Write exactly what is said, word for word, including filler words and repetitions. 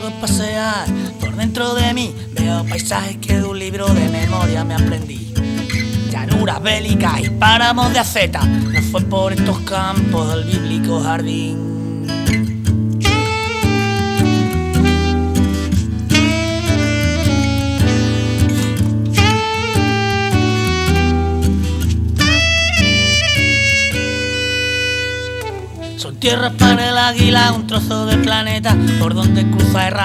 Pasear por dentro de mí, veo paisajes que de un libro de memoria me aprendí. Llanuras bélicas y páramos de aceta, no fue por estos campos del bíblico jardín. Son tierras para el águila, un trozo del planeta por donde cruza el